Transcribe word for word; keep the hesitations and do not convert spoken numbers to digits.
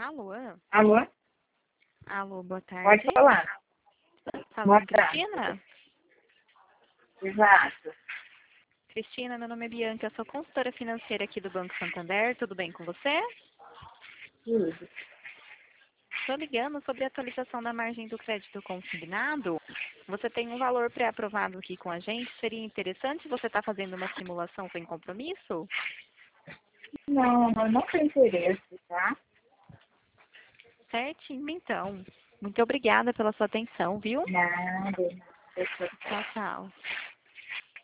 Alô? Alô? Alô, boa tarde. Pode falar. Fala Boa com tarde. Cristina? Exato. Cristina, meu nome é Bianca, eu sou consultora financeira aqui do Banco Santander, tudo bem com você? Tudo. Estou ligando sobre a atualização da margem do crédito consignado. Você tem um valor pré-aprovado aqui com a gente, seria interessante você estar fazendo uma simulação sem compromisso? Não, eu não tenho interesse, tá? Certinho, então. Muito obrigada pela sua atenção, viu? Nada. Tchau, tchau.